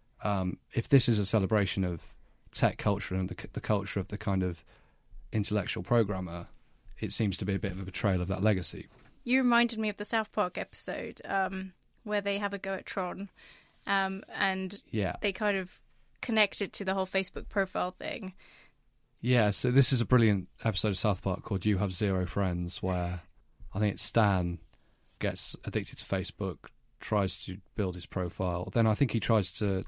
Um, if this is a celebration of tech culture and the, the culture of the kind of intellectual programmer, it seems to be a bit of a betrayal of that legacy. You reminded me of the South Park episode um, where they have a go at Tron. Um, and yeah. they kind of connect it to the whole Facebook profile thing. Yeah, so this is a brilliant episode of South Park called You Have Zero Friends, where I think it's Stan gets addicted to Facebook, tries to build his profile. Then I think he tries to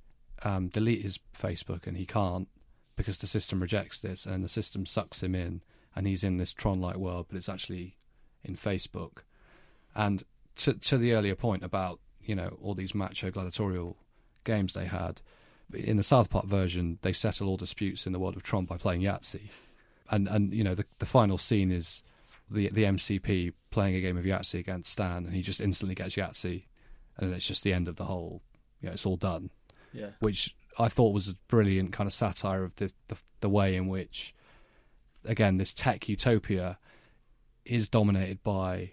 um, delete his Facebook, and he can't because the system rejects this, and the system sucks him in, and he's in this Tron-like world, but it's actually in Facebook. And to, to the earlier point about, you know, all these macho gladiatorial games they had, in the South Park version, they settle all disputes in the world of Tron by playing Yahtzee. And, and you know, the, the final scene is the the M C P playing a game of Yahtzee against Stan, and he just instantly gets Yahtzee, and it's just the end of the whole, you know, it's all done. Yeah. Which I thought was a brilliant kind of satire of the, the, the way in which, again, this tech utopia is dominated by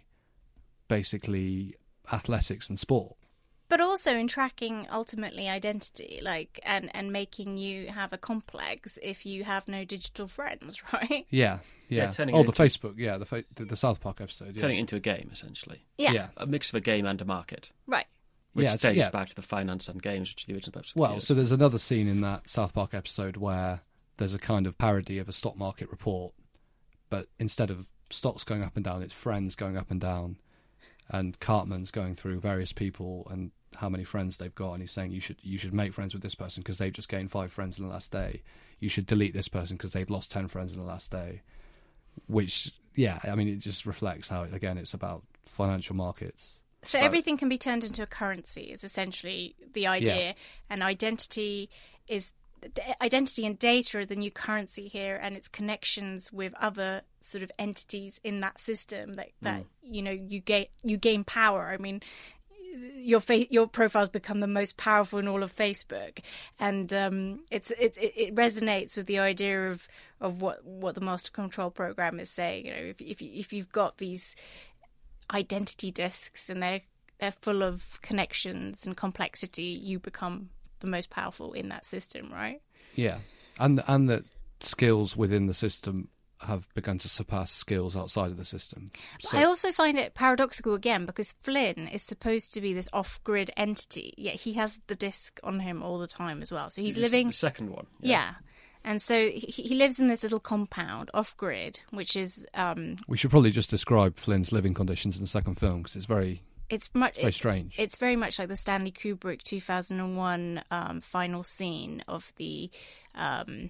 basically athletics and sport. But also in tracking ultimately identity, like and, and making you have a complex if you have no digital friends, right? Yeah, yeah. yeah turning oh, the into, Facebook, yeah, the, fa- the the South Park episode. Yeah. Turning it into a game, essentially. Yeah. yeah. A mix of a game and a market. Right. Which yeah, takes yeah. back to the finance and games, which are the original episode. Well, so there's another scene in that South Park episode where there's a kind of parody of a stock market report, but instead of stocks going up and down, it's friends going up and down, and Cartman's going through various people and how many friends they've got, and he's saying you should you should make friends with this person because they've just gained five friends in the last day. You should delete this person because they've lost ten friends in the last day. Which, yeah, I mean, it just reflects how, again, it's about financial markets. So But- everything can be turned into a currency is essentially the idea, Yeah. and identity is d- identity and data are the new currency here, and its connections with other sort of entities in that system that, that you know you gain you gain power. I mean, your fa- your profiles become the most powerful in all of Facebook, and um, it's it, it it resonates with the idea of, of what, what the master control program is saying. You know, if if you, if you've got these identity disks and they're they're full of connections and complexity, you become the most powerful in that system, right? Yeah, and and that skills within the system have begun to surpass skills outside of the system. So, I also find it paradoxical again because Flynn is supposed to be this off-grid entity, yet he has the disc on him all the time as well. So he's The- living... The second one. Yeah. And so he, he lives in this little compound off-grid, which is... Um, we should probably just describe Flynn's living conditions in the second film because it's very, it's much very it- strange. It's very much like the Stanley Kubrick two thousand one um, final scene of the um,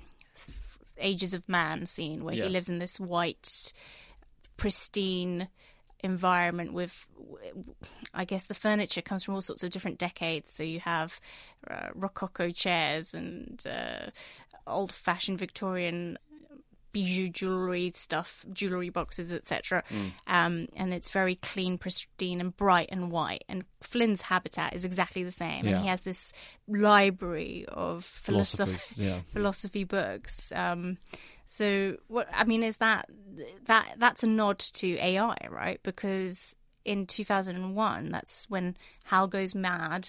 Ages of Man scene, where Yeah. he lives in this white, pristine environment with, I guess the furniture comes from all sorts of different decades. So you have uh, Rococo chairs and uh, old-fashioned Victorian bijou jewelry stuff, jewelry boxes, et cetera. Mm. Um, and it's very clean, pristine, and bright and white. And Flynn's habitat is exactly the same. Yeah. And he has this library of philosophy, Philosophers, yeah. philosophy books. Um, so, what I mean is that that that's a nod to A I, right? Because in two thousand one, that's when Hal goes mad,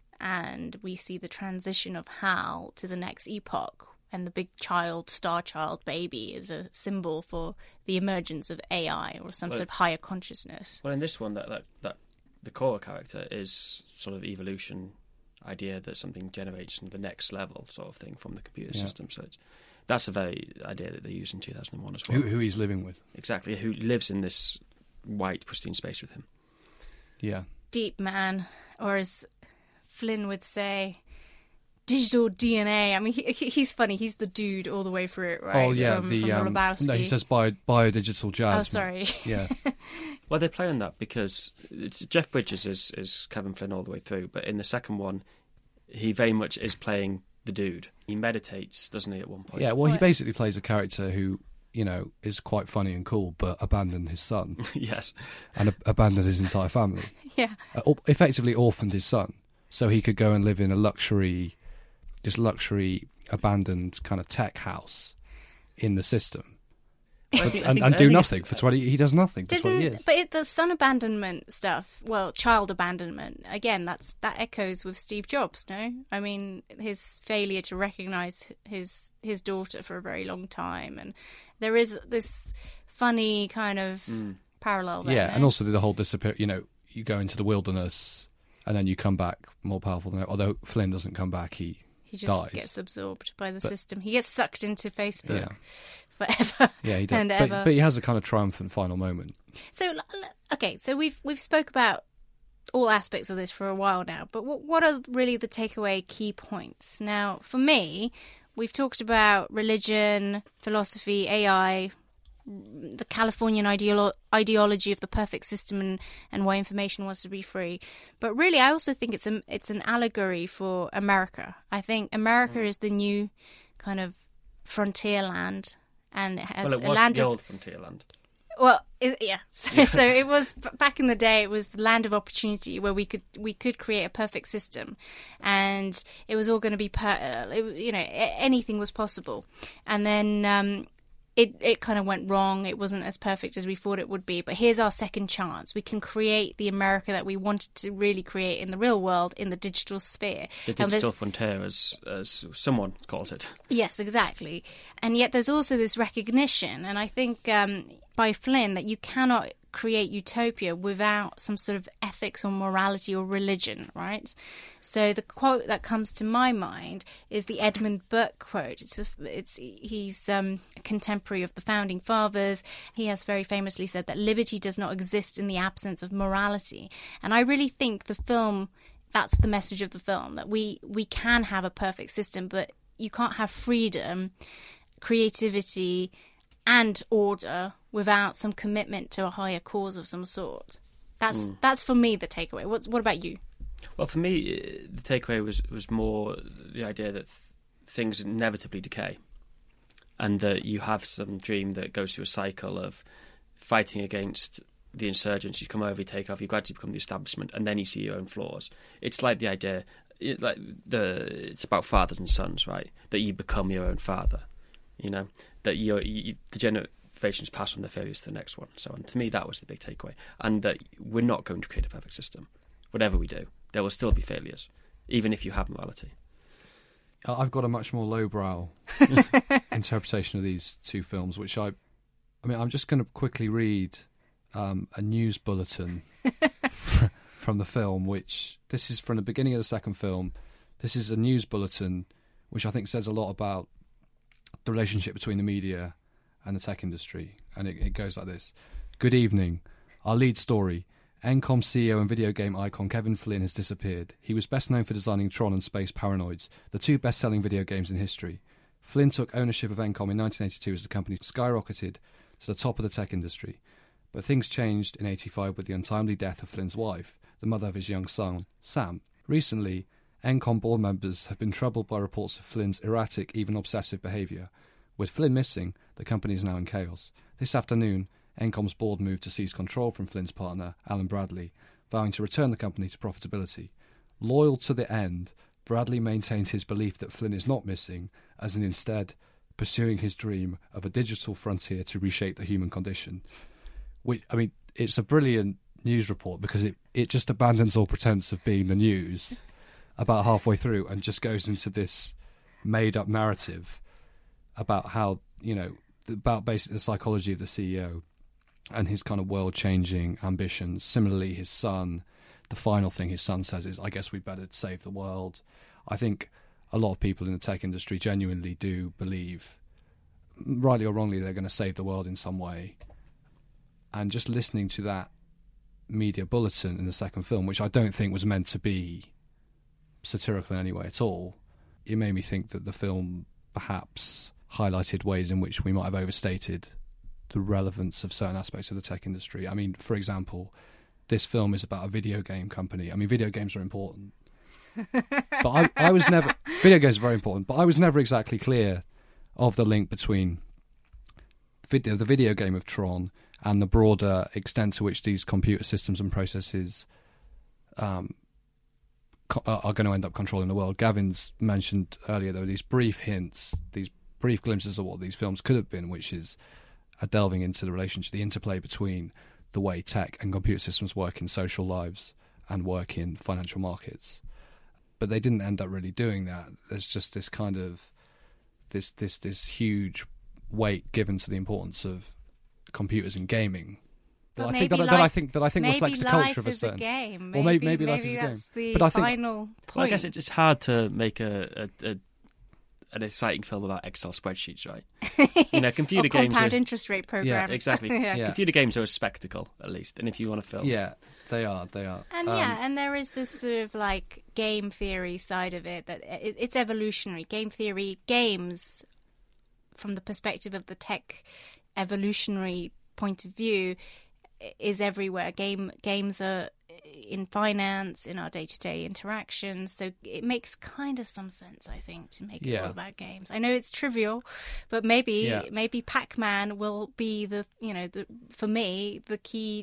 and we see the transition of Hal to the next epoch. And the big child, star child baby is a symbol for the emergence of A I or some Well, sort of higher consciousness. Well, in this one, that, that, that the core character is sort of evolution idea that something generates the next level sort of thing from the computer Yeah. system. So it's, that's the very idea that they use in two thousand one as well. Who, who he's living with. Exactly, who lives in this white, pristine space with him. Yeah. Deep man, or as Flynn would say, digital D N A. I mean, he, he's funny. He's the dude all the way through it, right? Oh, yeah. From, the from um, Lebowski. No, he says bio, biodigital jazz. Oh, sorry. Yeah. Well, they play on that because it's, Jeff Bridges is, is Kevin Flynn all the way through, but in the second one, he very much is playing the dude. He meditates, doesn't he, at one point? Yeah, well, he What? basically plays a character who, you know, is quite funny and cool, but abandoned his son Yes. and a- abandoned his entire family. Yeah. Uh, or- effectively orphaned his son, so he could go and live in a luxury, just luxury, abandoned kind of tech house in the system. I think- I and think- and I do think nothing it's- for twenty. He does nothing for twenty Didn't, years. but it, the son abandonment stuff, well, child abandonment, again, that's that echoes with Steve Jobs, no? I mean, his failure to recognise his his daughter for a very long time, and there is this funny kind of Mm. parallel there. Yeah, no? and also the whole disappear. You know, you go into the wilderness and then you come back more powerful than. Although Flynn doesn't come back, he he just dies. gets absorbed by the But- system. He gets sucked into Facebook Yeah. forever. yeah he does. and But, ever. but he has a kind of triumphant final moment. So, l- l- okay, so we've we've spoke about all aspects of this for a while now, but what what are really the takeaway key points? Now, for me, we've talked about religion, philosophy, A I, the Californian ideolo- ideology of the perfect system, and, and why information wants to be free. But really, I also think it's a, it's an allegory for America. I think America is the new kind of frontier land, and it has Well, it a was land the of old frontier land. well, it, yeah. So, so it was back in the day. It was the land of opportunity where we could we could create a perfect system, and it was all going to be per, uh, it, you know a- anything was possible. And then um, it it kind of went wrong. It wasn't as perfect as we thought it would be. But here's our second chance. We can create the America that we wanted to really create in the real world, in the digital sphere. The And there's- digital frontier, as, as someone calls it. Yes, exactly. And yet there's also this recognition, and I think um, by Flynn, that you cannot create utopia without some sort of ethics or morality or religion, right? So the quote that comes to my mind is the Edmund Burke quote. It's a, it's he's um, a contemporary of the founding fathers. He has very famously said that liberty does not exist in the absence of morality. And I really think the film, that's the message of the film, that we, we can have a perfect system, but you can't have freedom, creativity, and order without some commitment to a higher cause of some sort. That's mm. that's for me the takeaway. What's what about you? Well, for me, the takeaway was was more the idea that th- things inevitably decay, and that you have some dream that goes through a cycle of fighting against the insurgents. You come over, you take off, you gradually become the establishment, and then you see your own flaws. It's like the idea, it, like the it's about fathers and sons, right? That you become your own father. You know, that you're, you, the generations pass on their failures to the next one. So, and to me, that was the big takeaway. And that we're not going to create a perfect system. Whatever we do, there will still be failures, even if you have morality. I've got a much more lowbrow interpretation of these two films, which I, I mean, I'm just going to quickly read um, a news bulletin from the film, which, this is from the beginning of the second film. This is a news bulletin, which I think says a lot about the relationship between the media and the tech industry, and it, it goes like this. Good evening. Our lead story. Encom C E O and video game icon Kevin Flynn has disappeared. He was best known for designing Tron and Space Paranoids, the two best-selling video games in history. Flynn took ownership of Encom in nineteen eighty-two as the company skyrocketed to the top of the tech industry. But things changed in eighty-five with the untimely death of Flynn's wife, the mother of his young son, Sam. Recently, Encom board members have been troubled by reports of Flynn's erratic, even obsessive behaviour. With Flynn missing, the company is now in chaos. This afternoon, Encom's board moved to seize control from Flynn's partner, Alan Bradley, vowing to return the company to profitability. Loyal to the end, Bradley maintained his belief that Flynn is not missing, as in instead pursuing his dream of a digital frontier to reshape the human condition. Which, I mean, it's a brilliant news report because it, it just abandons all pretense of being the news about halfway through and just goes into this made-up narrative about how, you know, about basically the psychology of the C E O and his kind of world-changing ambitions. Similarly, his son, the final thing his son says is, I guess we'd better save the world. I think a lot of people in the tech industry genuinely do believe, rightly or wrongly, they're going to save the world in some way. And just listening to that media bulletin in the second film, which I don't think was meant to be satirical in any way at all, it made me think that the film perhaps highlighted ways in which we might have overstated the relevance of certain aspects of the tech industry. I mean, for example, this film is about a video game company. I mean, video games are important. But I, I was never... Video games are very important, but I was never exactly clear of the link between video, the video game of Tron and the broader extent to which these computer systems and processes um, co- are going to end up controlling the world. Gavin's mentioned earlier, though, these brief hints, these brief glimpses of what these films could have been, which is a delving into the relationship, the interplay between the way tech and computer systems work in social lives and work in financial markets. But they didn't end up really doing that. There's just this kind of this this this huge weight given to the importance of computers in gaming. But I maybe think that, life, that I think that I think maybe reflects the life culture of a is certain. a game. Well, maybe, maybe, maybe life maybe is a that's game. the But I think, final point. Well, I guess it's hard to make a, a, a an exciting film about Excel spreadsheets, right? You know, computer or games. compound Are, interest rate programs. Yeah, exactly. yeah. Yeah. Computer games are a spectacle, at least. And if you want to film, yeah, they are. They are. And Um, yeah, and there is this sort of like game theory side of it that it, it's evolutionary. Game theory, games, from the perspective of the tech evolutionary point of view, is everywhere. Game games are in finance, in our day-to-day interactions, so it makes kind of some sense, I think, to make it Yeah. all about games. I know it's trivial, but maybe Yeah. maybe Pac-Man will be the, you know, the for me the key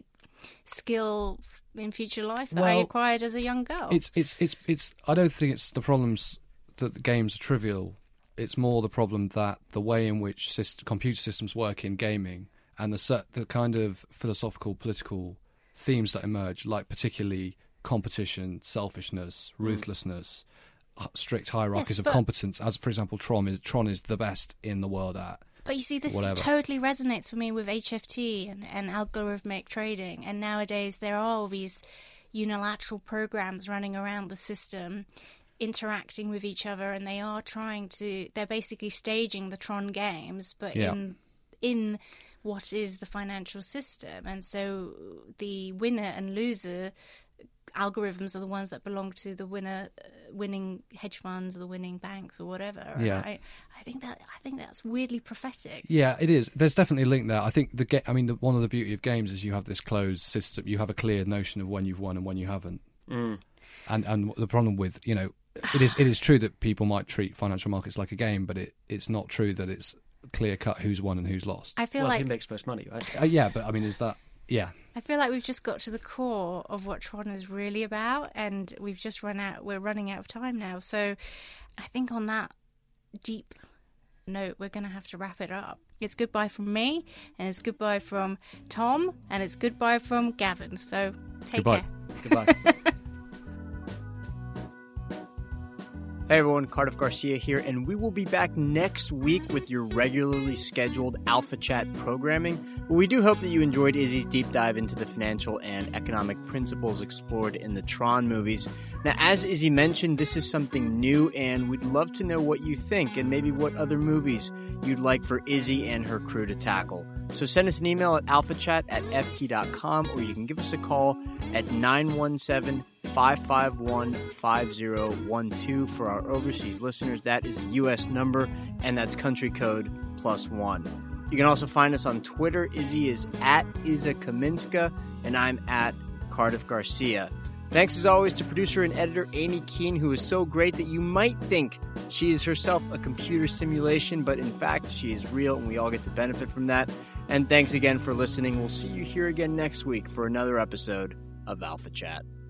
skill in future life that I Well, acquired as a young girl. It's it's it's it's. I don't think it's the problems that the games are trivial. It's more the problem that the way in which syst- computer systems work in gaming and the cer- the kind of philosophical, political themes that emerge, like particularly competition, selfishness, ruthlessness, h- strict hierarchies Yes, of but- competence. As for example, Tron is Tron is the best in the world at But you see, this whatever. totally resonates for me with H F T and, and algorithmic trading. And nowadays there are all these unilateral programs running around the system interacting with each other, and they are trying to, they're basically staging the Tron games, but Yeah. in in what is the financial system. And so the winner and loser algorithms are the ones that belong to the winner, uh, winning hedge funds or the winning banks or whatever. Yeah. Right? I think that I think that's weirdly prophetic. Yeah, it is. There's definitely a link there. I think the ga- I mean, the, one of the beauty of games is you have this closed system. You have a clear notion of when you've won and when you haven't. Mm. And and the problem with, you know, it is it is true that people might treat financial markets like a game, but it, it's not true that it's clear cut who's won and who's lost. I feel Well, like who makes most money, right? Uh, yeah, but I mean, is that yeah? I feel like we've just got to the core of what Tron is really about, and we've just run out. We're running out of time now, so I think on that deep note, we're going to have to wrap it up. It's goodbye from me, and it's goodbye from Tom, and it's goodbye from Gavin. So take Goodbye. care. Goodbye. Hey everyone, Cardiff Garcia here, and we will be back next week with your regularly scheduled Alpha Chat programming. But we do hope that you enjoyed Izzy's deep dive into the financial and economic principles explored in the Tron movies. Now, as Izzy mentioned, this is something new, and we'd love to know what you think and maybe what other movies you'd like for Izzy and her crew to tackle. So send us an email at alphachat at f t dot com, or you can give us a call at nine one seven, five five one, five zero one two. For our overseas listeners, that is a U S number, and that's country code plus one. You can also find us on Twitter. Izzy is at Iza Kaminska, and I'm at Cardiff Garcia. Thanks as always to producer and editor Amy Keene, who is so great that you might think she is herself a computer simulation, but in fact she is real, and we all get to benefit from that. And thanks again for listening. We'll see you here again next week for another episode of Alpha Chat.